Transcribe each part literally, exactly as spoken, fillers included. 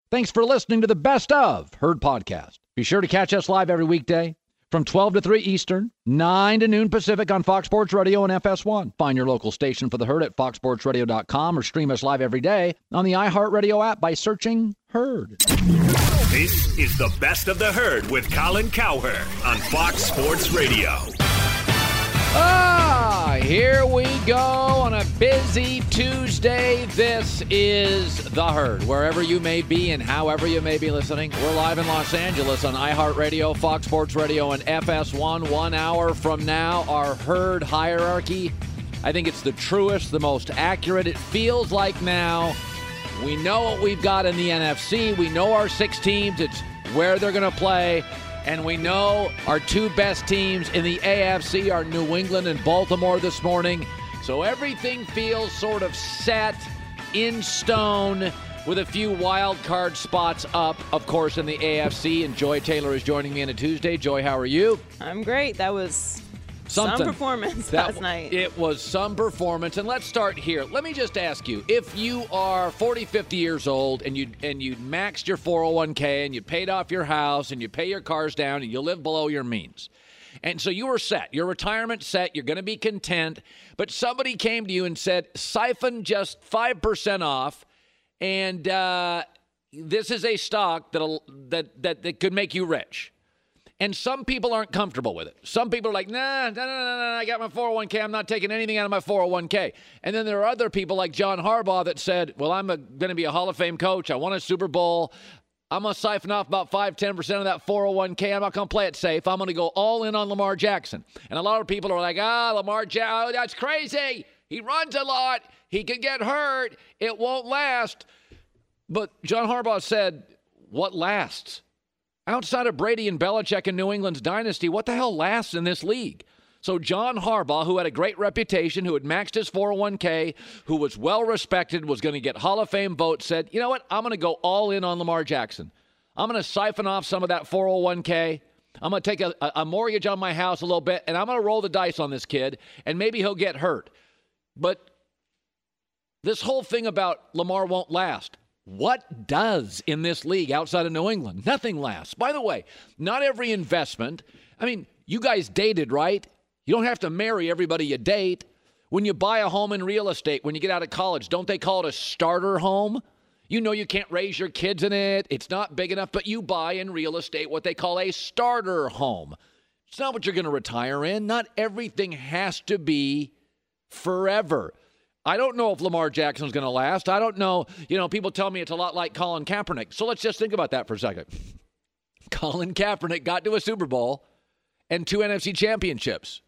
Thanks for listening to the Best of Herd podcast. Be sure to catch us live every weekday from twelve to three Eastern, nine to noon Pacific on Fox Sports Radio and F S one. Find your local station for the Herd at fox sports radio dot com or stream us live every day on the iHeartRadio app by searching Herd. This is the Best of the Herd with Colin Cowherd on Fox Sports Radio. Ah, here we go on a busy Tuesday. This is The Herd. Wherever you may be and however you may be listening, we're live in Los Angeles on iHeartRadio, Fox Sports Radio, and F S one. One hour from now, our Herd hierarchy. I think it's the truest, the most accurate. It feels like now we know what we've got in the N F C. We know our six teams. It's where they're going to play. And we know our two best teams in the A F C are New England and Baltimore this morning. So everything feels sort of set in stone with a few wild card spots up, of course, in the A F C. And Joy Taylor is joining me on a Tuesday. Joy, how are you? I'm great. That was Something. some performance that, last night. It was some performance. And let's start here. Let me just ask you, if you are forty, fifty years old and you and you maxed your four oh one k and you paid off your house and you pay your cars down and you live below your means, and so you were set, your retirement set, you're going to be content, but somebody came to you and said, siphon just five percent off, and uh, this is a stock that'll, that, that, that could make you rich. And some people aren't comfortable with it. Some people are like, nah, nah, nah, nah, nah, I got my four oh one k. I'm not taking anything out of my four oh one k. And then there are other people like John Harbaugh that said, well, I'm going to be a Hall of Fame coach. I won a Super Bowl. I'm going to siphon off about five, ten percent of that four oh one k. I'm not going to play it safe. I'm going to go all in on Lamar Jackson. And a lot of people are like, ah, Lamar Jackson, that's crazy. He runs a lot. He could get hurt. It won't last. But John Harbaugh said, what lasts? Outside of Brady and Belichick and New England's dynasty, what the hell lasts in this league? So John Harbaugh, who had a great reputation, who had maxed his four oh one k, who was well-respected, was going to get Hall of Fame votes, said, you know what, I'm going to go all in on Lamar Jackson. I'm going to siphon off some of that four oh one k. I'm going to take a, a mortgage on my house a little bit, and I'm going to roll the dice on this kid, and maybe he'll get hurt. But this whole thing about Lamar won't last. What does in this league outside of New England? Nothing lasts. By the way, not every investment. I mean, you guys dated, right? You don't have to marry everybody you date. When you buy a home in real estate, when you get out of college, don't they call it a starter home? You know you can't raise your kids in it. It's not big enough, but you buy in real estate what they call a starter home. It's not what you're going to retire in. Not everything has to be forever. I don't know if Lamar Jackson's going to last. I don't know. You know, people tell me it's a lot like Colin Kaepernick. So let's just think about that for a second. Colin Kaepernick got to a Super Bowl and two N F C championships.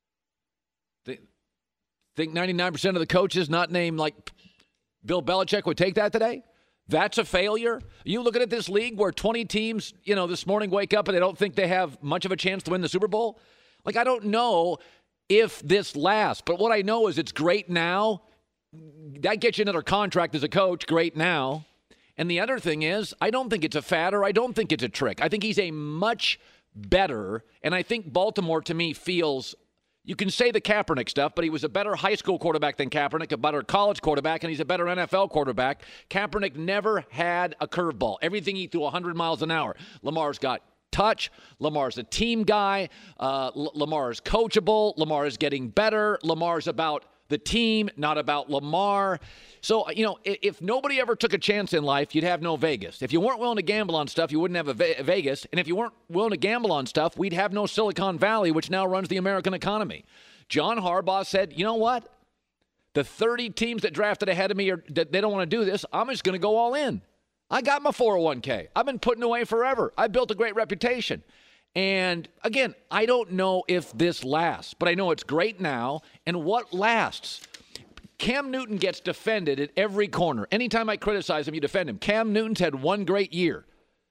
Think, think ninety-nine percent of the coaches not named like Bill Belichick would take that today? That's a failure? You looking at this league where twenty teams, you know, this morning wake up and they don't think they have much of a chance to win the Super Bowl? Like, I don't know if this lasts. But what I know is it's great now. That gets you another contract as a coach, great now. And the other thing is, I don't think it's a fad or I don't think it's a trick. I think he's a much better, and I think Baltimore to me feels, you can say the Kaepernick stuff, but he was a better high school quarterback than Kaepernick, a better college quarterback, and he's a better N F L quarterback. Kaepernick never had a curveball. Everything he threw one hundred miles an hour. Lamar's got touch. Lamar's a team guy. Uh, L- Lamar is coachable. Lamar is getting better. Lamar's about the team, not about Lamar. So, you know, if, if nobody ever took a chance in life, you'd have no Vegas. If you weren't willing to gamble on stuff, you wouldn't have a Ve- Vegas. And if you weren't willing to gamble on stuff, we'd have no Silicon Valley, which now runs the American economy. John Harbaugh said, you know what? The thirty teams that drafted ahead of me, are, that they don't want to do this, I'm just going to go all in. I got my four oh one k. I've been putting away forever. I built a great reputation. And again, I don't know if this lasts, but I know it's great now. And what lasts? Cam Newton gets defended at every corner. Anytime I criticize him, you defend him. Cam Newton's had one great year.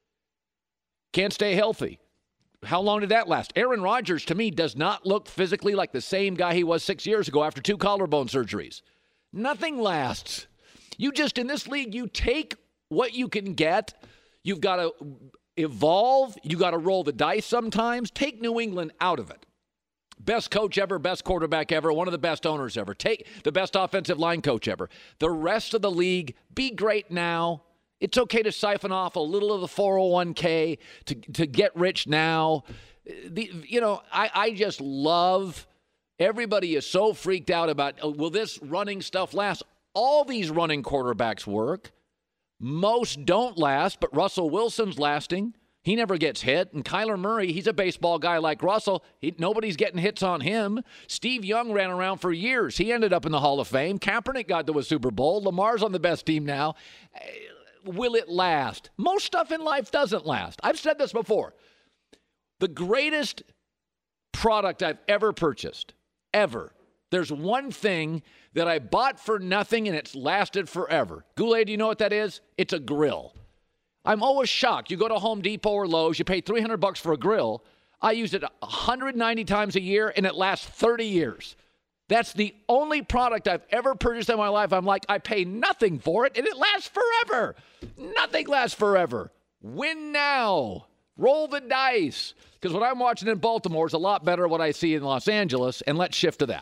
Can't stay healthy. How long did that last? Aaron Rodgers, to me, does not look physically like the same guy he was six years ago after two collarbone surgeries. Nothing lasts. You just, in this league, you take what you can get. You've got to evolve. You got to roll the dice sometimes. Take New England out of it. Best coach ever, best quarterback ever, one of the best owners ever. Take the best offensive line coach ever. The rest of the league, be great now It's okay to siphon off a little of the four oh one k to, to get rich now. The, you know, I, I just love, everybody is so freaked out about, oh, will this running stuff last? All these running quarterbacks work. Most don't last, but Russell Wilson's lasting. He never gets hit. And Kyler Murray, he's a baseball guy like Russell. He, nobody's getting hits on him. Steve Young ran around for years. He ended up in the Hall of Fame. Kaepernick got to a Super Bowl. Lamar's on the best team now. Will it last? Most stuff in life doesn't last. I've said this before. The greatest product I've ever purchased, ever, there's one thing that I bought for nothing and it's lasted forever. Goulet, do you know what that is? It's a grill. I'm always shocked. You go to Home Depot or Lowe's, you pay three hundred bucks for a grill. I use it one hundred ninety times a year, and it lasts thirty years. That's the only product I've ever purchased in my life. I'm like, I pay nothing for it, and it lasts forever. Nothing lasts forever. Win now. Roll the dice. Because what I'm watching in Baltimore is a lot better than what I see in Los Angeles, and let's shift to that.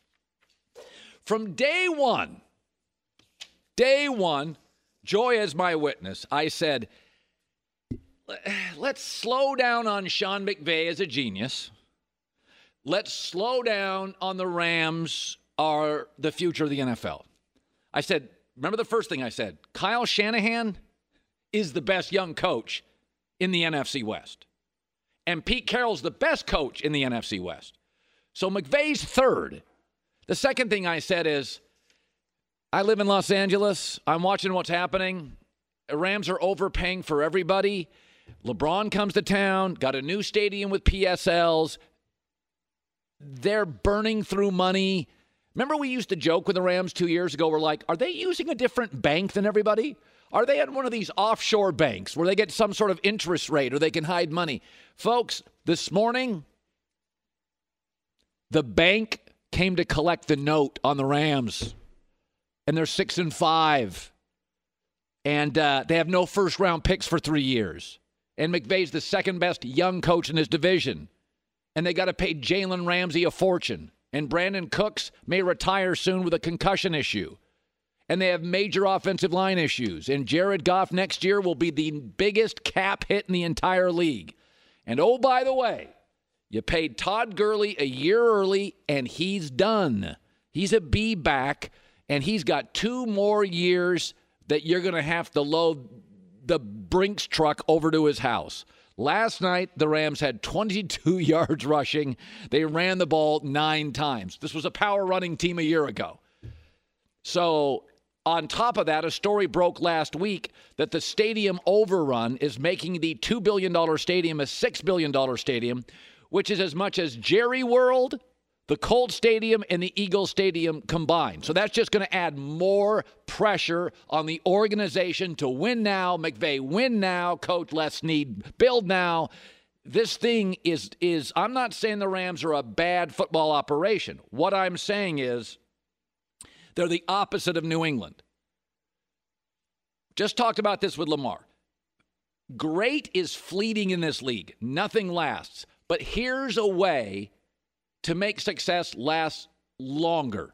From day one, day one, Joy is my witness. I said, let's slow down on Sean McVay as a genius. Let's slow down on the Rams are the future of the N F L. I said, remember the first thing I said? Kyle Shanahan is the best young coach in the N F C West. And Pete Carroll's the best coach in the N F C West. So McVay's third. The second thing I said is, I live in Los Angeles. I'm watching what's happening. The Rams are overpaying for everybody. LeBron comes to town, got a new stadium with P S Ls. They're burning through money. Remember we used to joke with the Rams two years ago? We're like, are they using a different bank than everybody? Are they at one of these offshore banks where they get some sort of interest rate or they can hide money? Folks, this morning, the bank came to collect the note on the Rams. And they're six and five. And uh, they have no first-round picks for three years. And McVay's the second-best young coach in his division. And they got to pay Jalen Ramsey a fortune. And Brandon Cooks may retire soon with a concussion issue. And they have major offensive line issues. And Jared Goff next year will be the biggest cap hit in the entire league. And oh, by the way, you paid Todd Gurley a year early, and he's done. He's a B back. And he's got two more years that you're going to have to load the Brinks truck over to his house. Last night, the Rams had twenty-two yards rushing. They ran the ball nine times. This was a power running team a year ago. So on top of that, a story broke last week that the stadium overrun is making the two billion dollars stadium a six billion dollars stadium, which is as much as Jerry World, the Colts Stadium, and the Eagles Stadium combined. So that's just going to add more pressure on the organization to win now. McVay, win now. Coach Les Snead, build now. This thing is, is, I'm not saying the Rams are a bad football operation. What I'm saying is they're the opposite of New England. Just talked about this with Lamar. Great is fleeting in this league. Nothing lasts. But here's a way to make success last longer.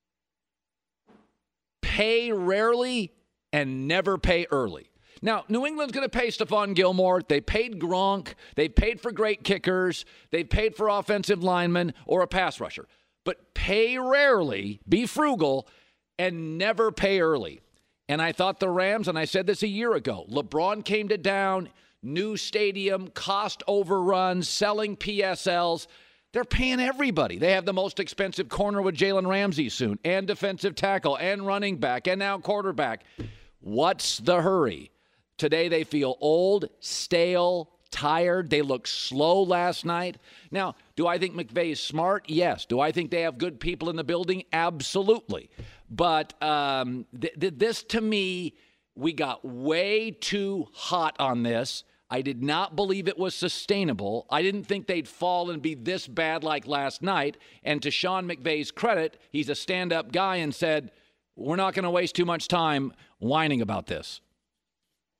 Pay rarely and never pay early. Now, New England's going to pay Stephon Gilmore. They paid Gronk. They paid for great kickers. They paid for offensive linemen or a pass rusher. But pay rarely, be frugal, and never pay early. And I thought the Rams, and I said this a year ago, LeBron came to town, new stadium, cost overruns, selling P S Ls. They're paying everybody. They have the most expensive corner with Jalen Ramsey soon, and defensive tackle, and running back, and now quarterback. What's the hurry? Today they feel old, stale, tired. They look slow last night. Now, do I think McVay is smart? Yes. Do I think they have good people in the building? Absolutely. But um, th- th- this, to me, we got way too hot on this. I did not believe it was sustainable. I didn't think they'd fall and be this bad like last night. And to Sean McVay's credit, he's a stand-up guy and said, we're not going to waste too much time whining about this.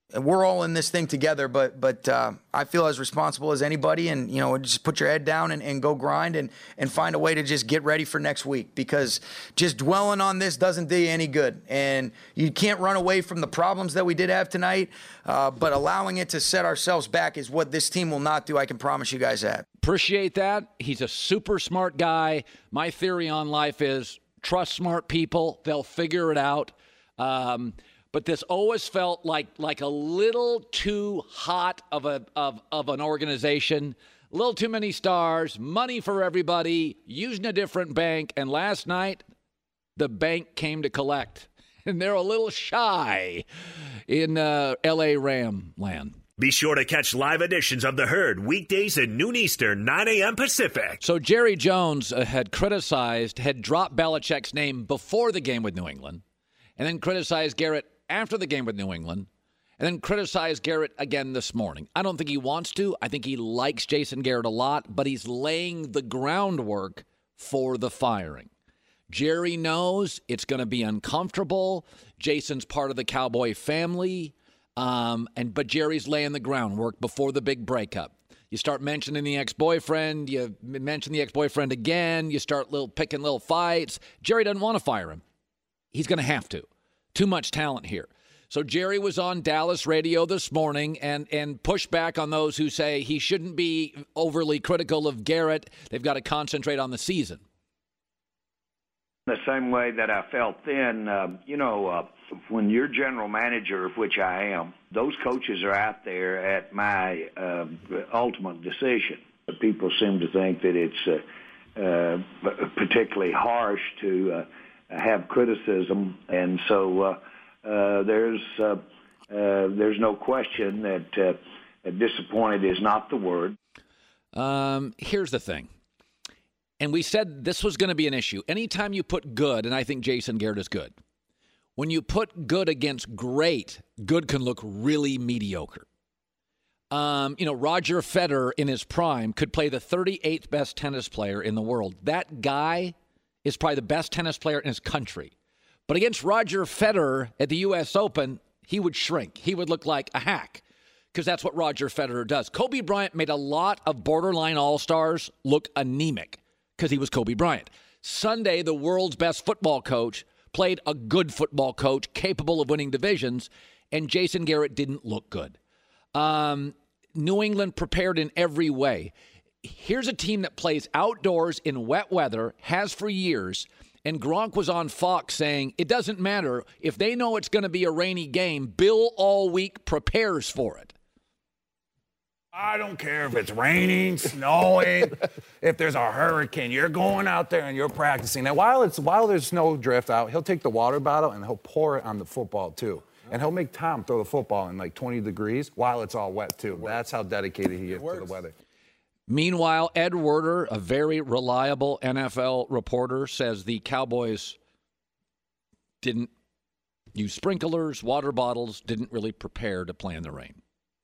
we're all in this thing together, but but uh, I feel as responsible as anybody, and you know, just put your head down and, and go grind and, and find a way to just get ready for next week, because just dwelling on this doesn't do you any good, and you can't run away from the problems that we did have tonight, uh, but allowing it to set ourselves back is what this team will not do. I can promise you guys that. Appreciate that. He's a super smart guy. My theory on life is trust smart people. They'll figure it out. Um, But this always felt like like a little too hot of a of, of an organization, a little too many stars, money for everybody, using a different bank. And last night, the bank came to collect, and they're a little shy in uh, L A Ram land. Be sure to catch live editions of The Herd weekdays at noon Eastern, nine a.m. Pacific. So Jerry Jones uh, had criticized, had dropped Belichick's name before the game with New England, and then criticized Garrett after the game with New England, and then criticized Garrett again this morning. I don't think he wants to. I think he likes Jason Garrett a lot, but he's laying the groundwork for the firing. Jerry knows it's going to be uncomfortable. Jason's part of the Cowboy family, um, and but Jerry's laying the groundwork before the big breakup. You start mentioning the ex-boyfriend, you mention the ex-boyfriend again, you start little picking little fights. Jerry doesn't want to fire him. He's going to have to. Too much talent here. So Jerry was on Dallas radio this morning and, and pushed back on those who say he shouldn't be overly critical of Garrett. They've got to concentrate on the season. The same way that I felt then, uh, you know, uh, when you're general manager, of which I am, those coaches are out there at my uh, ultimate decision. People seem to think that it's uh, uh, particularly harsh to uh, have criticism, and so uh, uh, there's uh, uh, there's no question that uh, disappointed is not the word. Um, here's the thing, and we said this was going to be an issue. Anytime you put good, and I think Jason Garrett is good, when you put good against great, good can look really mediocre. Um, you know, Roger Federer in his prime could play the thirty-eighth best tennis player in the world. That guy is probably the best tennis player in his country. But against Roger Federer at the U S Open, he would shrink. He would look like a hack, because that's what Roger Federer does. Kobe Bryant made a lot of borderline all-stars look anemic because he was Kobe Bryant. Sunday, the world's best football coach played a good football coach capable of winning divisions, and Jason Garrett didn't look good. Um, New England prepared in every way. Here's a team that plays outdoors in wet weather, has for years, and Gronk was on Fox saying it doesn't matter. If they know it's going to be a rainy game, Bill all week prepares for it. I don't care if it's raining, snowing, if there's a hurricane. You're going out there and you're practicing. Now, while it's while there's snow drift out, he'll take the water bottle and he'll pour it on the football, too. And he'll make Tom throw the football in like twenty degrees while it's all wet, too. That's how dedicated he is to the weather. Meanwhile, Ed Werder, a very reliable N F L reporter, says the Cowboys didn't use sprinklers, water bottles, didn't really prepare to play in the rain.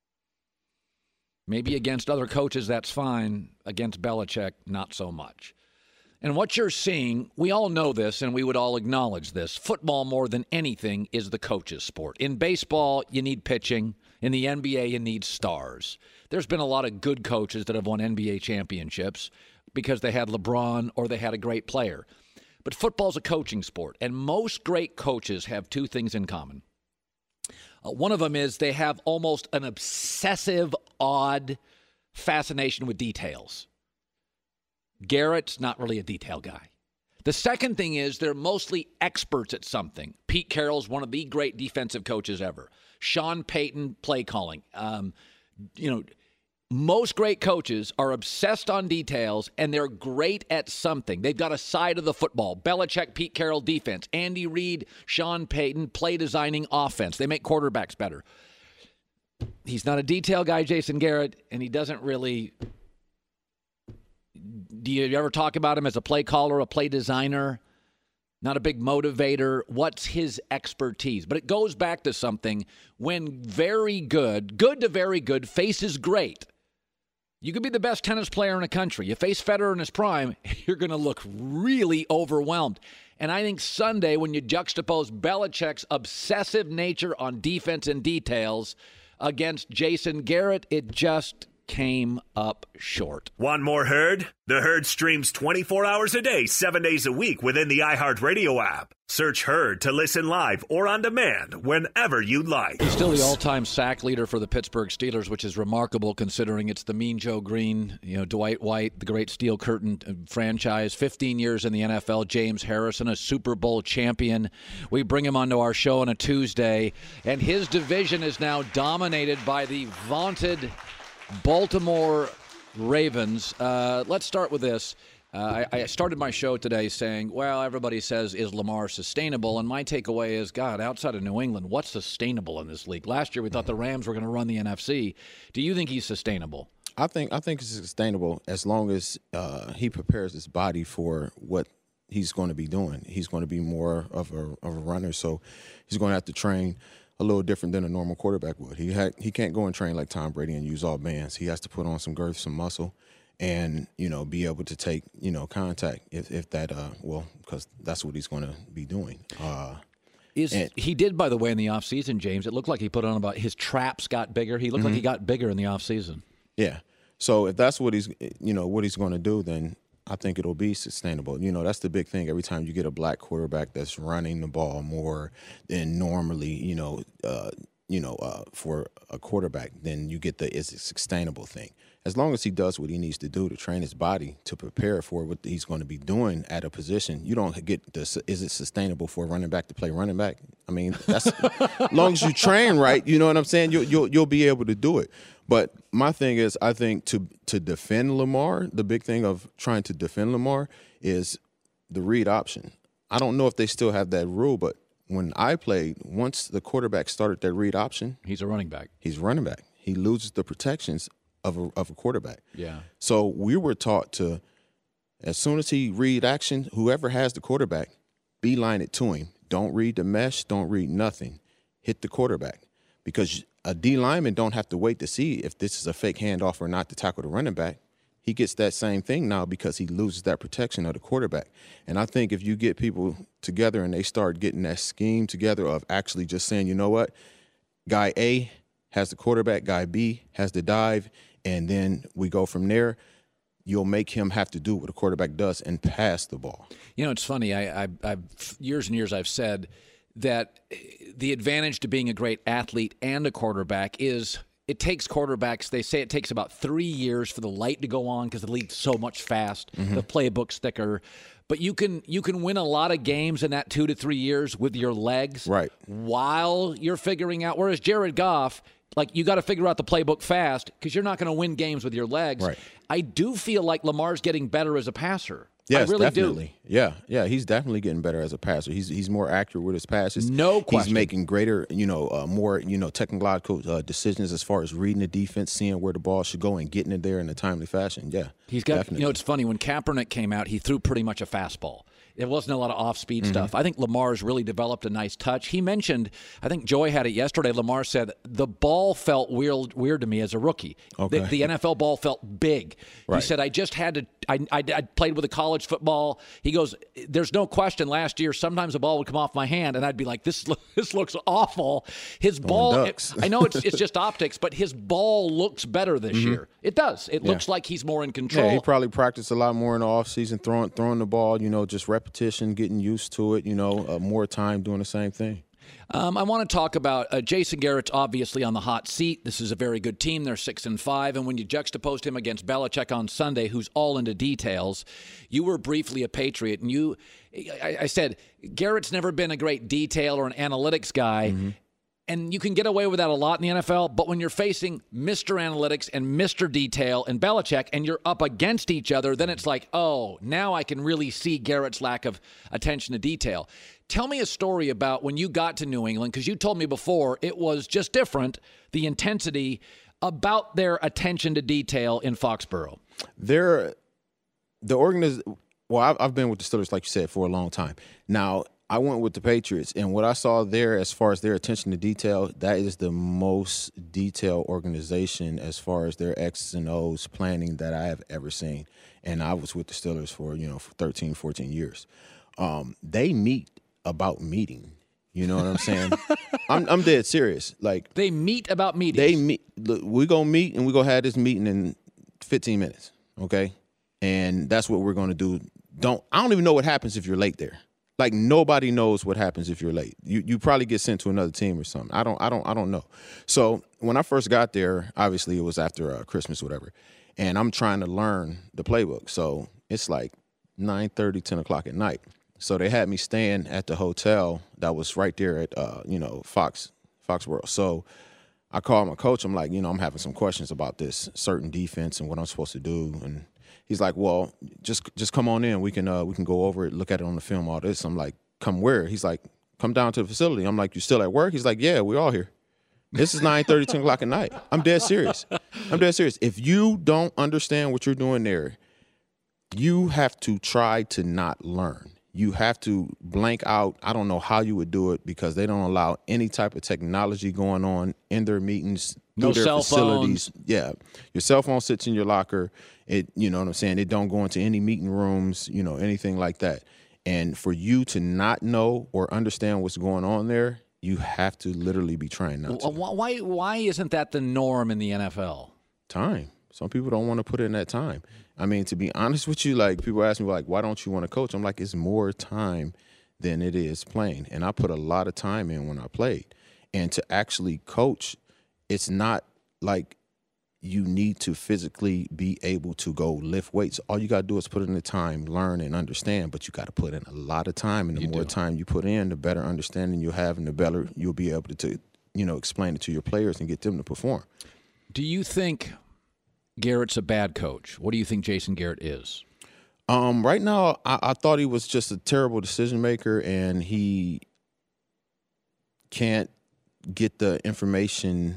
Maybe against other coaches, that's fine. Against Belichick, not so much. And what you're seeing, we all know this, and we would all acknowledge this. Football, more than anything, is the coach's sport. In baseball, you need pitching. In the N B A, you need stars. There's been a lot of good coaches that have won N B A championships because they had LeBron or they had a great player. But football's a coaching sport, and most great coaches have two things in common. Uh, one of them is they have almost an obsessive, odd fascination with details. Garrett's not really a detail guy. The second thing is they're mostly experts at something. Pete Carroll's one of the great defensive coaches ever. Sean Payton, play calling. Um, you know, most great coaches are obsessed on details, and they're great at something. They've got a side of the football. Belichick, Pete Carroll, defense. Andy Reid, Sean Payton, play designing offense. They make quarterbacks better. He's not a detail guy, Jason Garrett, and he doesn't really... Do you ever talk about him as a play caller, a play designer? Not a big motivator. What's his expertise? But it goes back to something. When very good, good to very good, faces great, You could be the best tennis player in the country. You face Federer in his prime, you're going to look really overwhelmed. And I think Sunday, when you juxtapose Belichick's obsessive nature on defense and details against Jason Garrett, it just came up short. Want more Herd? The Herd streams twenty-four hours a day, seven days a week within the iHeartRadio app. Search Herd to listen live or on demand whenever you like. He's still the all-time sack leader for the Pittsburgh Steelers, which is remarkable considering it's the Mean Joe Green, you know, Dwight White, the great Steel Curtain franchise, fifteen years in the N F L, James Harrison, a Super Bowl champion. We bring him onto our show on a Tuesday, and his division is now dominated by the vaunted Baltimore Ravens. Uh, let's start with this. Uh, I, I started my show today saying, well, everybody says, is Lamar sustainable? And my takeaway is, God, outside of New England, what's sustainable in this league? Last year, we thought the Rams were going to run the N F C. Do you think he's sustainable? I think I think it's sustainable as long as uh, he prepares his body for what he's going to be doing. He's going to be more of a, of a runner, so he's going to have to train a little different than a normal quarterback would. He had, he can't go and train like Tom Brady and use all bands. He has to put on some girth, some muscle, and, you know, be able to take, you know, contact if, if that, uh, well, because that's what he's going to be doing. Uh, Is and, he did, by the way, in the offseason, James, it looked like he put on about his traps got bigger. He looked mm-hmm. like he got bigger in the offseason. Yeah. So if that's what he's, you know, what he's going to do, then I think it'll be sustainable. You know, that's the big thing. Every time you get a black quarterback that's running the ball more than normally, you know, uh, you know, uh, for a quarterback, then you get the is it sustainable thing. As long as he does what he needs to do to train his body to prepare for what he's going to be doing at a position, you don't get this. Is it sustainable for a running back to play running back? I mean, that's as long as you train right, you know what I'm saying. You'll you'll you'll be able to do it. But my thing is, I think to to defend Lamar, the big thing of trying to defend Lamar is the read option. I don't know if they still have that rule, but when I played, once the quarterback started that read option, he's a running back. He's running back. He loses the protections of a, of a quarterback. Yeah. So we were taught to, as soon as he read action, whoever has the quarterback, beeline it to him. Don't read the mesh. Don't read nothing. Hit the quarterback. Because a D lineman don't have to wait to see if this is a fake handoff or not to tackle the running back. He gets that same thing now because he loses that protection of the quarterback. And I think if you get people together and they start getting that scheme together of actually just saying, you know what, guy A has the quarterback, guy B has the dive, and then we go from there, you'll make him have to do what a quarterback does and pass the ball. You know, it's funny. I, I, I've years and years I've said that the advantage to being a great athlete and a quarterback is it takes quarterbacks, they say it takes about three years for the light to go on because the league's so much fast, mm-hmm. the playbook's thicker. But you can you can win a lot of games in that two to three years with your legs right. while you're figuring out. Whereas Jared Goff, like, you got to figure out the playbook fast because you're not going to win games with your legs. Right. I do feel like Lamar's getting better as a passer. Yes, I really definitely. do. Yeah, yeah, he's definitely getting better as a passer. He's he's more accurate with his passes. No question. He's making greater, you know, uh, more, you know, technological uh, decisions as far as reading the defense, seeing where the ball should go, and getting it there in a timely fashion. Yeah, he's got. Definitely. You know, it's funny when Kaepernick came out, he threw pretty much a fastball. There wasn't a lot of off-speed mm-hmm. stuff. I think Lamar's really developed a nice touch. He mentioned, I think Joy had it yesterday, Lamar said, the ball felt weird weird to me as a rookie. Okay. The, the N F L ball felt big. Right. He said, I just had to, I, I, I played with a college football. He goes, there's no question last year, sometimes the ball would come off my hand, and I'd be like, this this looks awful. His ball, it, I know it's it's just optics, but his ball looks better this mm-hmm. year. It does. It yeah. looks like he's more in control. Yeah, he probably practiced a lot more in the offseason, throwing, throwing the ball, you know, just repetition, getting used to it, you know, uh, more time doing the same thing. Um, I want to talk about uh, Jason Garrett's obviously on the hot seat. This is a very good team. They're six and five, and when you juxtaposed him against Belichick on Sunday, who's all into details, you were briefly a Patriot, and you, I, I said, Garrett's never been a great detail or an analytics guy. Mm-hmm. And you can get away with that a lot in the N F L, but when you're facing Mister Analytics and Mister Detail and Belichick and you're up against each other, then it's like, oh, now I can really see Garrett's lack of attention to detail. Tell me a story about when you got to New England, because you told me before it was just different, the intensity about their attention to detail in Foxborough. They're, the organization, well, I've, I've been with the Steelers, like you said, for a long time. Now, I went with the Patriots, and what I saw there as far as their attention to detail, that is the most detailed organization as far as their X's and O's planning that I have ever seen. And I was with the Steelers for, you know, for thirteen, fourteen years. Um, they meet about meeting. You know what I'm saying? I'm, I'm dead serious. Like they meet about meetings. They meet. Look, we gonna meet, and we gonna have this meeting in fifteen minutes. Okay, and that's what we're gonna do. Don't I don't even know what happens if you're late there. Like nobody knows what happens if you're late. You you probably get sent to another team or something. I don't I don't I don't know. So when I first got there, obviously it was after uh, Christmas, whatever, and I'm trying to learn the playbook. So it's like nine thirty, ten o'clock at night. So they had me staying at the hotel that was right there at uh, you know Fox Fox World. So I called my coach. I'm like, you know, I'm having some questions about this certain defense and what I'm supposed to do, and he's like, well, just just come on in. We can uh, we can go over it, look at it on the film, all this. I'm like, come where? He's like, come down to the facility. I'm like, you still at work? He's like, yeah, we're all here. This is nine thirty, ten o'clock at night. I'm dead serious. I'm dead serious. If you don't understand what you're doing there, you have to try to not learn. You have to blank out. I don't know how you would do it because they don't allow any type of technology going on in their meetings. No their cell facilities. phones. Yeah. Your cell phone sits in your locker. It, you know what I'm saying? It don't go into any meeting rooms, you know, anything like that. And for you to not know or understand what's going on there, you have to literally be trying not to. Why, why isn't that the norm in the N F L? Time. Some people don't want to put in that time. I mean, to be honest with you, like people ask me, like, why don't you want to coach? I'm like, it's more time than it is playing. And I put a lot of time in when I played. And to actually coach, it's not like you need to physically be able to go lift weights. All you got to do is put in the time, learn, and understand. But you got to put in a lot of time. And the You more do. time you put in, the better understanding you'll have, and the better you'll be able to, to, you know, explain it to your players and get them to perform. Do you think Garrett's a bad coach? What do you think Jason Garrett is? Um, right now, I, I thought he was just a terrible decision maker, and he can't get the information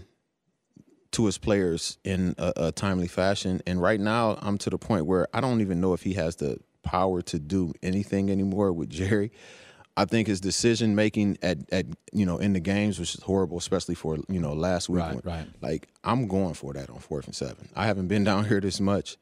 to his players in a, a timely fashion. And right now, I'm to the point where I don't even know if he has the power to do anything anymore with Jerry. I think his decision making at, at you know in the games was horrible, especially for you know last week. Right, right. Like I'm going for that on fourth and seven. I haven't been down here this much,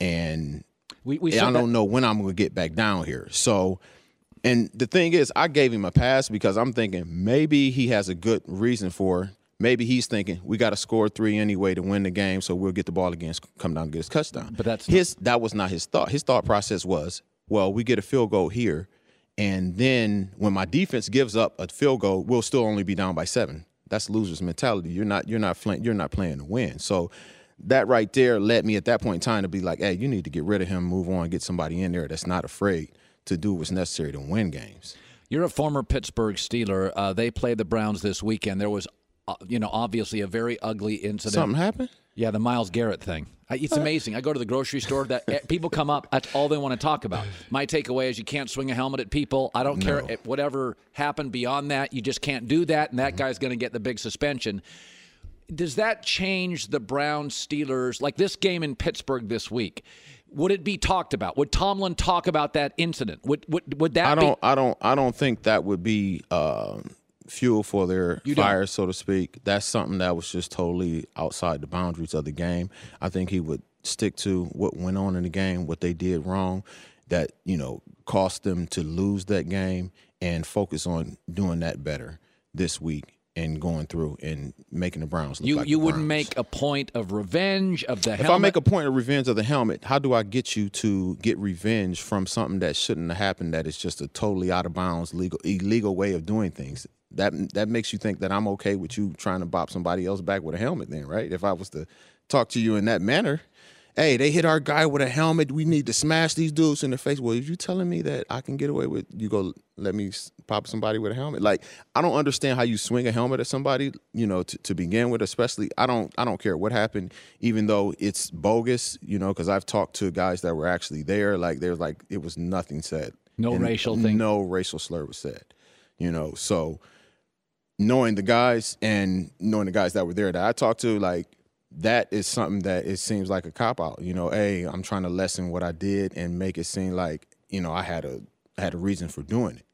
and We, we I said don't that- know when I'm going to get back down here. So, and the thing is, I gave him a pass because I'm thinking maybe he has a good reason for. Maybe he's thinking we got to score three anyway to win the game, so we'll get the ball again, come down and get his touchdown. But that's his. That was not his thought. His thought process was, well, we get a field goal here, and then when my defense gives up a field goal, we'll still only be down by seven. That's loser's mentality. You're not. You're not. You're not playing to win. So that right there led me at that point in time to be like, hey, you need to get rid of him, move on, get somebody in there that's not afraid to do what's necessary to win games. You're a former Pittsburgh Steeler. Uh, they played the Browns this weekend. There was, uh, you know, obviously a very ugly incident. Something happened? Yeah, the Myles Garrett thing. I, it's amazing. I go to the grocery store. That eh, people come up. That's all they want to talk about. My takeaway is you can't swing a helmet at people. I don't care No. if whatever happened beyond that. You just can't do that, and that Mm-hmm. guy's going to get the big suspension. Does that change the Browns Steelers? Like this game in Pittsburgh this week, would it be talked about? Would Tomlin talk about that incident? Would would would that I don't. be? I don't. I don't think that would be um, fuel for their You don't? fire, so to speak. That's something that was just totally outside the boundaries of the game. I think he would stick to what went on in the game, what they did wrong, that you know cost them to lose that game, and focus on doing that better this week and going through and making the Browns look You like you the wouldn't Browns. make a point of revenge of the If helmet. I make a point of revenge of the helmet, how do I get you to get revenge from something that shouldn't have happened? That is just a totally out of bounds, legal, illegal way of doing things. That that makes you think that I'm okay with you trying to bop somebody else back with a helmet, then, right? If I was to talk to you in that manner, hey, they hit our guy with a helmet. We need to smash these dudes in the face. Well, are you telling me that I can get away with you go let me s- pop somebody with a helmet? Like, I don't understand how you swing a helmet at somebody, you know, to, to begin with, especially. I don't I don't care what happened, even though it's bogus, you know, because I've talked to guys that were actually there. Like, there's like, it was nothing said. No And racial thing? No racial slur was said, you know. So knowing the guys and knowing the guys that were there that I talked to, like, that is something that it seems like a cop-out. You know, hey, I'm trying to lessen what I did and make it seem like, you know, I had a I had a reason for doing it.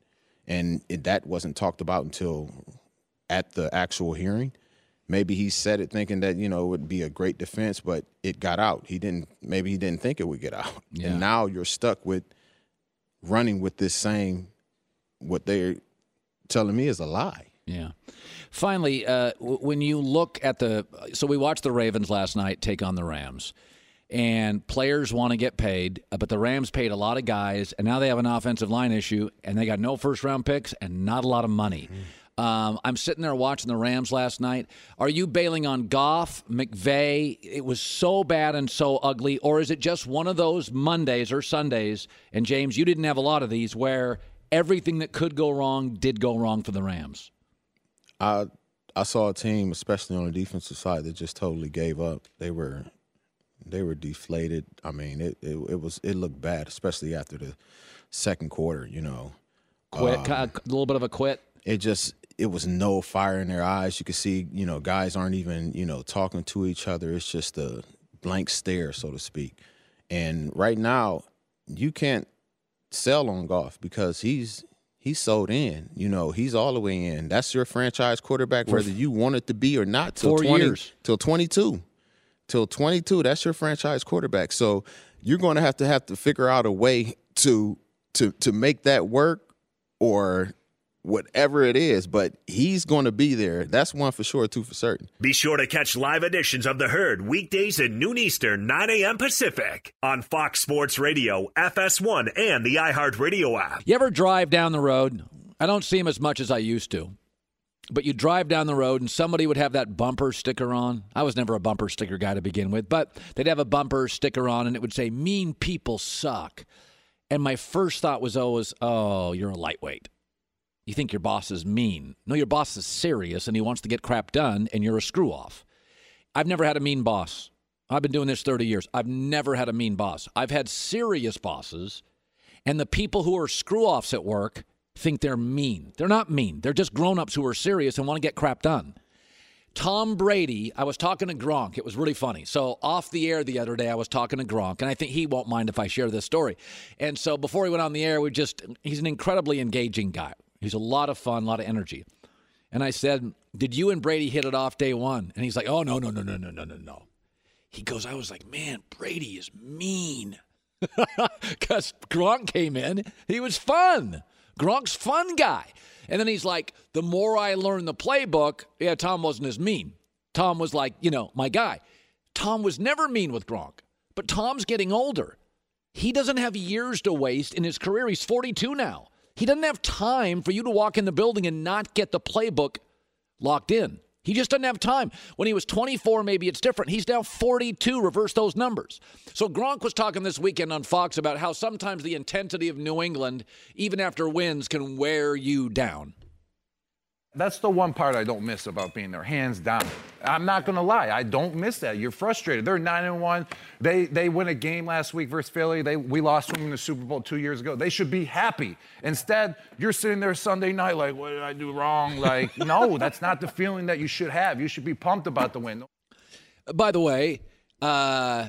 and it, that wasn't talked about until at the actual hearing. Maybe he said it thinking that, you know, it would be a great defense, but it got out. He didn't, maybe he didn't think it would get out. Yeah. And now you're stuck with running with this same, what they're telling me is a lie. Yeah. Finally, uh, w- when you look at the, so we watched the Ravens last night take on the Rams, and players want to get paid, uh, but the Rams paid a lot of guys, and now they have an offensive line issue, and they got no first-round picks and not a lot of money. Mm. Um, I'm sitting there watching the Rams last night. Are you bailing on Goff, McVay? It was so bad and so ugly. Or is it just one of those Mondays or Sundays, and James, you didn't have a lot of these, where everything that could go wrong did go wrong for the Rams? I I saw a team, especially on the defensive side, that just totally gave up. They were they were deflated. I mean, it it, it was it looked bad, especially after the second quarter. You know, quit um, a little bit of a quit. It just. It was no fire in their eyes. You could see, you know, guys aren't even, you know, talking to each other. It's just a blank stare, so to speak. And right now, you can't sell on Goff because he's he's sold in. You know, he's all the way in. That's your franchise quarterback, whether you want it to be or not. Till Four twenty, years. Till twenty-two. Till twenty-two, that's your franchise quarterback. So you're going to have to have to figure out a way to to to make that work, or whatever it is, but he's going to be there. That's one for sure, two for certain. Be sure to catch live editions of The Herd weekdays at noon Eastern, nine a.m. Pacific on Fox Sports Radio, F S one, and the iHeartRadio app. You ever drive down the road? I don't see him as much as I used to, but you drive down the road and somebody would have that bumper sticker on. I was never a bumper sticker guy to begin with, but they'd have a bumper sticker on and it would say, "Mean people suck." And my first thought was always, oh, you're a lightweight. You think your boss is mean. No, your boss is serious, and he wants to get crap done, and you're a screw-off. I've never had a mean boss. I've been doing this thirty years. I've never had a mean boss. I've had serious bosses, and the people who are screw-offs at work think they're mean. They're not mean. They're just grown-ups who are serious and want to get crap done. Tom Brady, I was talking to Gronk. It was really funny. So off the air the other day, I was talking to Gronk, and I think he won't mind if I share this story. And so before he went on the air, we just he's an incredibly engaging guy. He's a lot of fun, a lot of energy. And I said, did you and Brady hit it off day one? And he's like, oh, no, no, no, no, no, no, no, no. He goes, I was like, man, Brady is mean. Because Gronk came in. He was fun. Gronk's fun guy. And then he's like, the more I learn the playbook, yeah, Tom wasn't as mean. Tom was like, you know, my guy. Tom was never mean with Gronk. But Tom's getting older. He doesn't have years to waste in his career. He's forty-two now. He doesn't have time for you to walk in the building and not get the playbook locked in. He just doesn't have time. When he was twenty-four, maybe it's different. He's now forty-two. Reverse those numbers. So Gronk was talking this weekend on Fox about how sometimes the intensity of New England, even after wins, can wear you down. That's the one part I don't miss about being there, hands down. I'm not going to lie. I don't miss that. You're frustrated. They're nine and one. They they win a game last week versus Philly. They we lost to them in the Super Bowl two years ago. They should be happy. Instead, you're sitting there Sunday night like, what did I do wrong? Like, no, that's not the feeling that you should have. You should be pumped about the win. By the way, uh,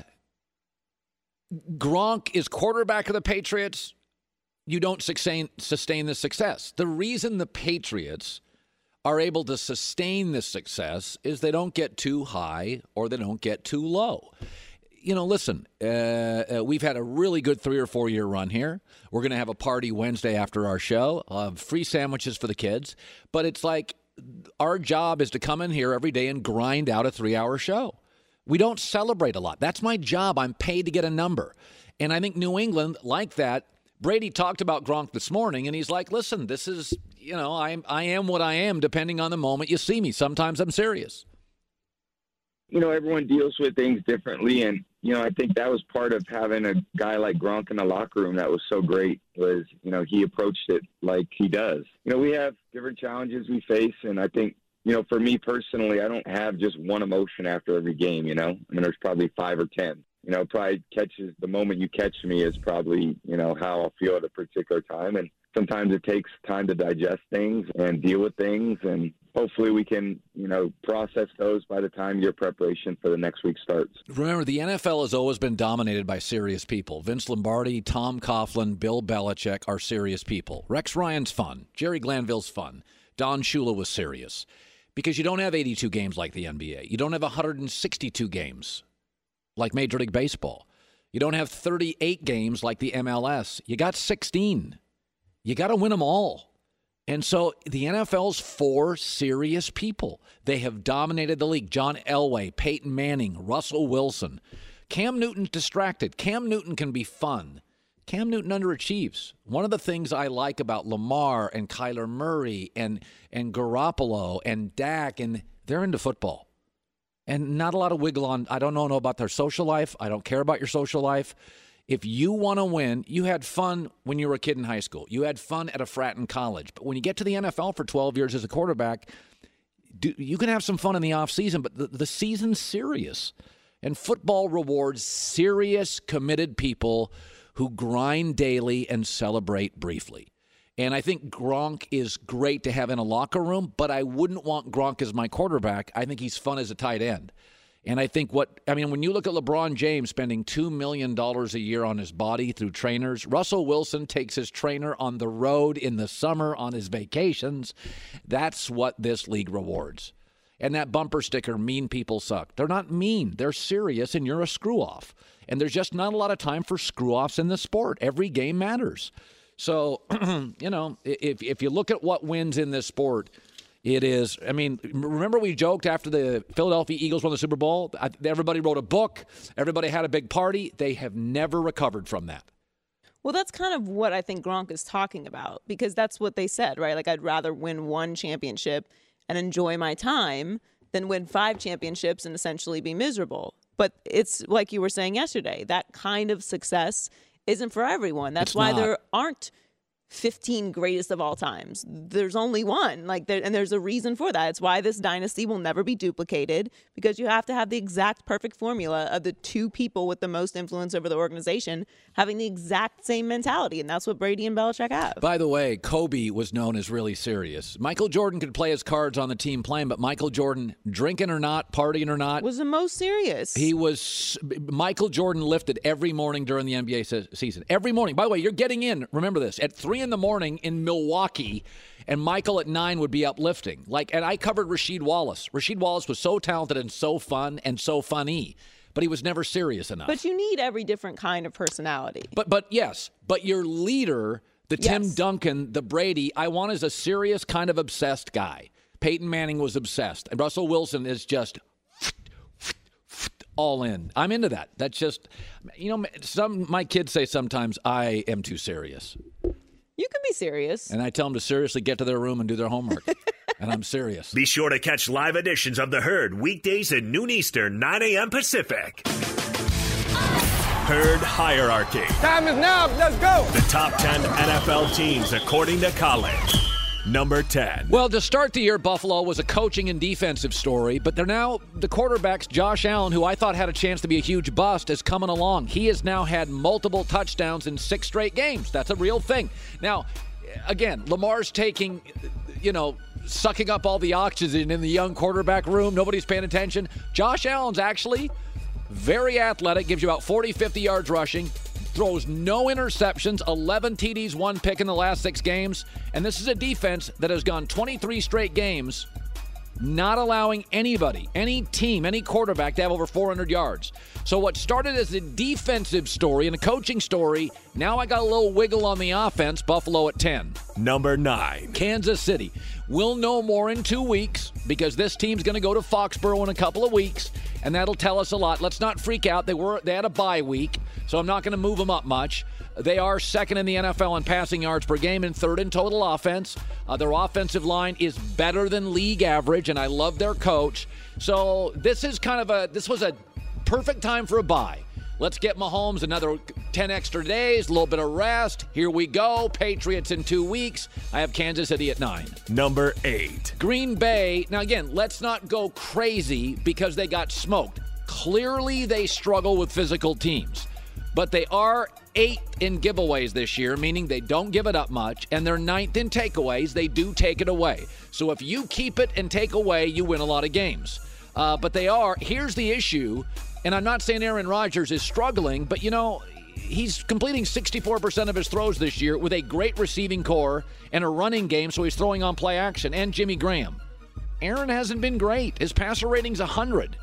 Gronk is quarterback of the Patriots. You don't sustain sustain the success. The reason the Patriots are able to sustain this success is they don't get too high or they don't get too low. You know, listen, uh, uh, we've had a really good three or four year run here. We're going to have a party Wednesday after our show, uh, free sandwiches for the kids. But it's like our job is to come in here every day and grind out a three hour show. We don't celebrate a lot. That's my job. I'm paid to get a number. And I think New England, like that, Brady talked about Gronk this morning, and he's like, listen, this is, you know, I am, I am what I am depending on the moment you see me. Sometimes I'm serious. You know, everyone deals with things differently, and, you know, I think that was part of having a guy like Gronk in the locker room that was so great was, you know, he approached it like he does. You know, we have different challenges we face, and I think, you know, for me personally, I don't have just one emotion after every game, you know. I mean, there's probably five or ten. You know, probably catches the moment you catch me is probably, you know, how I'll feel at a particular time. And sometimes it takes time to digest things and deal with things, and hopefully we can, you know, process those by the time your preparation for the next week starts. Remember, the N F L has always been dominated by serious people. Vince Lombardi, Tom Coughlin, Bill Belichick are serious people. Rex Ryan's fun. Jerry Glanville's fun. Don Shula was serious. Because you don't have eighty-two games like the N B A. You don't have one hundred sixty-two games like Major League Baseball. You don't have thirty-eight games like the M L S. You got sixteen. You got to win them all. And so the N F L's for serious people. They have dominated the league. John Elway, Peyton Manning, Russell Wilson. Cam Newton's distracted. Cam Newton can be fun. Cam Newton underachieves. One of the things I like about Lamar and Kyler Murray and, and Garoppolo and Dak, and they're into football. And not a lot of wiggle on. I don't know, know about their social life. I don't care about your social life. If you want to win, you had fun when you were a kid in high school. You had fun at a frat in college. But when you get to the N F L for twelve years as a quarterback, do, you can have some fun in the offseason, but the, the season's serious. And football rewards serious, committed people who grind daily and celebrate briefly. And I think Gronk is great to have in a locker room, but I wouldn't want Gronk as my quarterback. I think he's fun as a tight end. And I think what, I mean, when you look at LeBron James spending two million dollars a year on his body through trainers, Russell Wilson takes his trainer on the road in the summer on his vacations. That's what this league rewards. And that bumper sticker, mean people suck. They're not mean. They're serious, and you're a screw-off. And there's just not a lot of time for screw-offs in the sport. Every game matters. So, you know, if if you look at what wins in this sport, it is, I mean, remember we joked after the Philadelphia Eagles won the Super Bowl? Everybody wrote a book. Everybody had a big party. They have never recovered from that. Well, that's kind of what I think Gronk is talking about, because that's what they said, right? Like, I'd rather win one championship and enjoy my time than win five championships and essentially be miserable. But it's like you were saying yesterday, that kind of success isn't for everyone. That's It's why not. there aren't fifteen greatest of all times. There's only one. Like, there, and there's a reason for that. It's why this dynasty will never be duplicated, because you have to have the exact perfect formula of the two people with the most influence over the organization having the exact same mentality, and that's what Brady and Belichick have. By the way, Kobe was known as really serious. Michael Jordan could play his cards on the team playing, but Michael Jordan, drinking or not, partying or not, was the most serious. He was, Michael Jordan lifted every morning during the N B A se- season. Every morning. By the way, you're getting in, remember this, at three in the morning in Milwaukee, and Michael at nine would be uplifting. Like, and I covered Rasheed Wallace. Rasheed Wallace was so talented and so fun and so funny, but he was never serious enough. But you need every different kind of personality. But, but yes, but your leader, the Tim Yes. Duncan, the Brady, I want is a serious kind of obsessed guy. Peyton Manning was obsessed, and Russell Wilson is just all in. I'm into that. That's just, you know, some my kids say sometimes I am too serious. You can be serious. And I tell them to seriously get to their room and do their homework. And I'm serious. Be sure to catch live editions of The Herd weekdays at noon Eastern, nine a.m. Pacific. Herd Hierarchy. Time is now. Let's go. The top ten N F L teams according to college. Number ten. Well, to start the year, Buffalo was a coaching and defensive story, but they're now the quarterbacks, Josh Allen, who I thought had a chance to be a huge bust, is coming along. He has now had multiple touchdowns in six straight games. That's a real thing. Now, again, Lamar's taking, you know, sucking up all the oxygen in the young quarterback room. Nobody's paying attention. Josh Allen's actually very athletic, gives you about forty, fifty yards rushing, throws no interceptions, eleven T Ds, one pick in the last six games. And this is a defense that has gone twenty-three straight games not allowing anybody, any team, any quarterback to have over four hundred yards. So what started as a defensive story and a coaching story, now I got a little wiggle on the offense. Buffalo at ten. Number nine. Kansas City. We'll know more in two weeks because this team's going to go to Foxborough in a couple of weeks, and that'll tell us a lot. Let's not freak out. They were they had a bye week, so I'm not going to move them up much. They are second in the N F L in passing yards per game and third in total offense. Uh, their offensive line is better than league average, and I love their coach. So this is kind of a this was a perfect time for a bye. Let's get Mahomes another ten extra days, a little bit of rest. Here we go. Patriots in two weeks. I have Kansas City at nine. Number eight. Green Bay. Now, again, let's not go crazy because they got smoked. Clearly, they struggle with physical teams. But they are eighth in giveaways this year, meaning they don't give it up much, and they're ninth in takeaways. They do take it away. So if you keep it and take away, you win a lot of games. Uh, but they are, here's the issue, and I'm not saying Aaron Rodgers is struggling, but, you know, he's completing sixty-four percent of his throws this year with a great receiving core and a running game, so he's throwing on play action, and Jimmy Graham. Aaron hasn't been great. His passer rating's one hundred.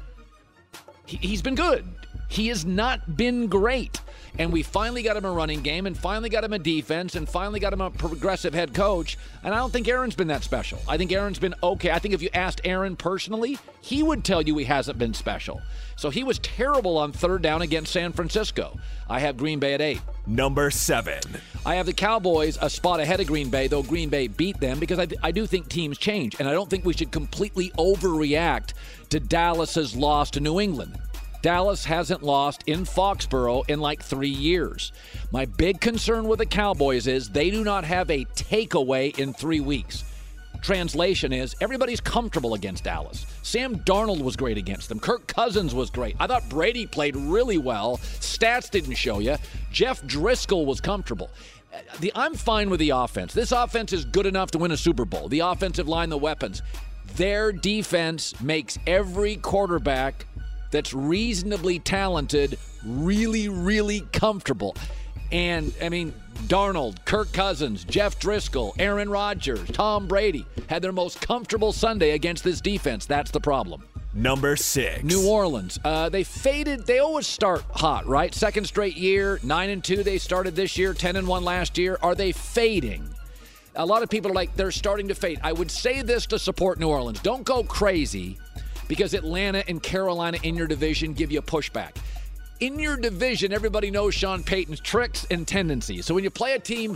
He, he's been good. He has not been great. And we finally got him a running game and finally got him a defense and finally got him a progressive head coach. And I don't think Aaron's been that special. I think Aaron's been okay. I think if you asked Aaron personally, he would tell you he hasn't been special. So he was terrible on third down against San Francisco. I have Green Bay at eight. Number seven. I have the Cowboys a spot ahead of Green Bay, though Green Bay beat them, because I, th- I do think teams change. And I don't think we should completely overreact to Dallas's loss to New England. Dallas hasn't lost in Foxborough in like three years. My big concern with the Cowboys is they do not have a takeaway in three weeks. Translation is everybody's comfortable against Dallas. Sam Darnold was great against them. Kirk Cousins was great. I thought Brady played really well. Stats didn't show you. Jeff Driscoll was comfortable. The, I'm fine with the offense. This offense is good enough to win a Super Bowl. The offensive line, the weapons. Their defense makes every quarterback that's reasonably talented really, really comfortable. And, I mean, Darnold, Kirk Cousins, Jeff Driscoll, Aaron Rodgers, Tom Brady had their most comfortable Sunday against this defense. That's the problem. Number six. New Orleans. Uh, they faded. They always start hot, right? Second straight year, nine and two they started this year, ten and one last year. Are they fading? A lot of people are like, they're starting to fade. I would say this to support New Orleans. Don't go crazy, because Atlanta and Carolina in your division give you pushback. In your division, everybody knows Sean Payton's tricks and tendencies. So when you play a team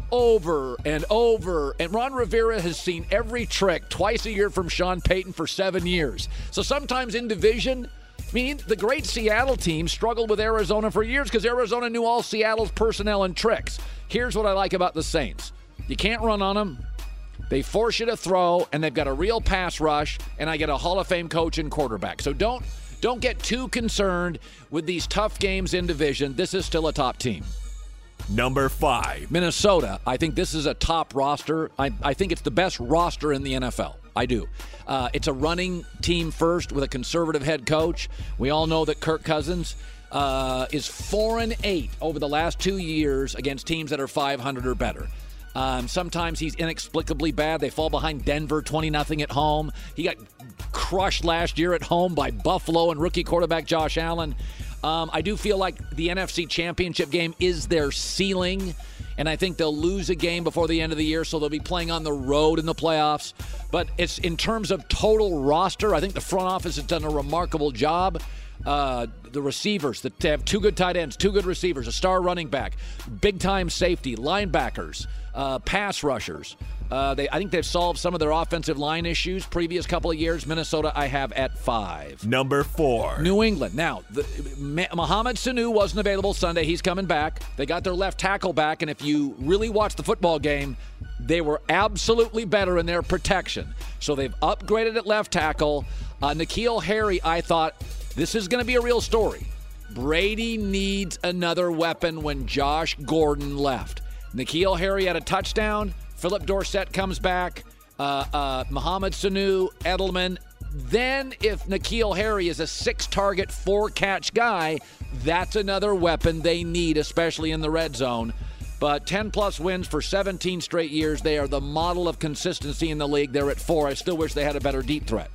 over and over, and Ron Rivera has seen every trick twice a year from Sean Payton for seven years. So sometimes in division, I mean, the great Seattle team struggled with Arizona for years because Arizona knew all Seattle's personnel and tricks. Here's what I like about the Saints. You can't run on them. They force you to throw, and they've got a real pass rush, and I get a Hall of Fame coach and quarterback. So don't don't get too concerned with these tough games in division. This is still a top team. Number five. Minnesota. I think this is a top roster. I, I think it's the best roster in the N F L. I do. Uh, it's a running team first with a conservative head coach. We all know that Kirk Cousins uh, is four and eight over the last two years against teams that are five hundred or better. Um, sometimes he's inexplicably bad. They fall behind Denver twenty nothing at home. He got crushed last year at home by Buffalo and rookie quarterback Josh Allen. Um, I do feel like the N F C Championship game is their ceiling, and I think they'll lose a game before the end of the year, so they'll be playing on the road in the playoffs. But it's in terms of total roster, I think the front office has done a remarkable job. Uh, the receivers, that have two good tight ends, two good receivers, a star running back, big-time safety, linebackers, uh, pass rushers. Uh, they, I think they've solved some of their offensive line issues previous couple of years. Minnesota, I have at five. Number four. New England. Now, the, Mohamed Sanu wasn't available Sunday. He's coming back. They got their left tackle back, and if you really watch the football game, they were absolutely better in their protection. So they've upgraded at left tackle. Uh, N'Keal Harry, I thought, this is going to be a real story. Brady needs another weapon when Josh Gordon left. N'Keal Harry had a touchdown. Philip Dorsett comes back. Uh, uh, Mohamed Sanu, Edelman. Then if N'Keal Harry is a six-target, four-catch guy, that's another weapon they need, especially in the red zone. But ten-plus wins for seventeen straight years. They are the model of consistency in the league. They're at four. I still wish they had a better deep threat.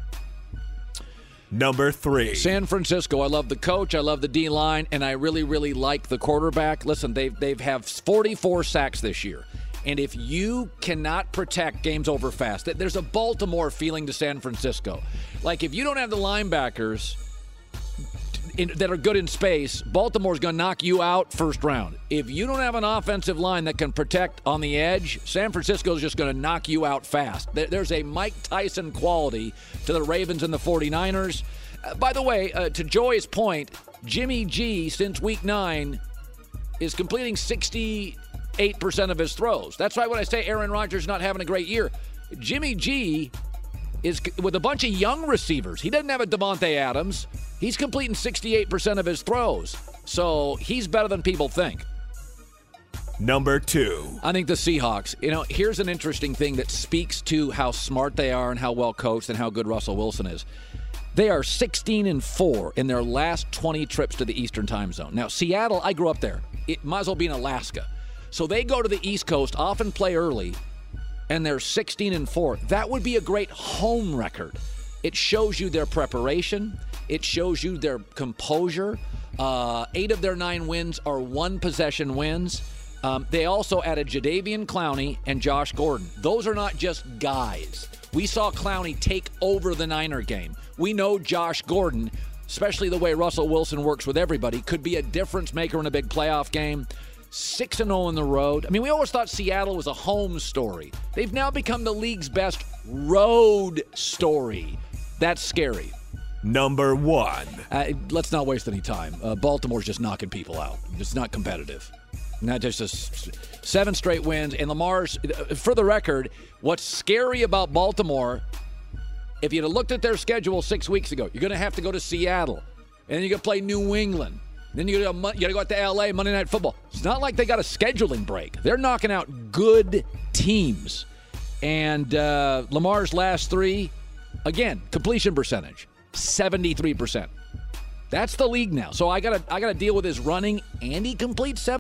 Number three. San Francisco. I love the coach. I love the D-line, and I really, really like the quarterback. Listen, they've they've have forty-four sacks this year. And if you cannot protect games over fast, there's a Baltimore feeling to San Francisco. Like, if you don't have the linebackers in, that are good in space, Baltimore's going to knock you out first round. If you don't have an offensive line that can protect on the edge, San Francisco's just going to knock you out fast. There's a Mike Tyson quality to the Ravens and the forty-niners. Uh, by the way, uh, to Joy's point, Jimmy G, since week nine, is completing sixty-eight percent of his throws. That's why when I say Aaron Rodgers not having a great year, Jimmy G is with a bunch of young receivers. He doesn't have a Devontae Adams. He's completing sixty-eight percent of his throws. So he's better than people think. Number two. I think the Seahawks. You know, here's an interesting thing that speaks to how smart they are and how well coached and how good Russell Wilson is. They are sixteen and four in their last twenty trips to the Eastern time zone. Now, Seattle, I grew up there. It might as well be in Alaska. So they go to the East Coast, often play early, and they're sixteen and four. That would be a great home record. It shows you their preparation. It shows you their composure. Uh, eight of their nine wins are one-possession wins. Um, they also added Jadeveon Clowney and Josh Gordon. Those are not just guys. We saw Clowney take over the Niner game. We know Josh Gordon, especially the way Russell Wilson works with everybody, could be a difference maker in a big playoff game. six and oh on the road. I mean, we always thought Seattle was a home story. They've now become the league's best road story. That's scary. Number one. Uh, let's not waste any time. Uh, Baltimore's just knocking people out. It's not competitive. Not just a, seven straight wins. And Lamar's, for the record, what's scary about Baltimore, if you'd have looked at their schedule six weeks ago, you're going to have to go to Seattle. And then you're going to play New England. Then you got to go out to L A, Monday Night Football. It's not like they got a scheduling break. They're knocking out good teams. And uh, Lamar's last three, again, completion percentage, seventy-three percent. That's the league now. So I got to I got to deal with his running, and he completes seven.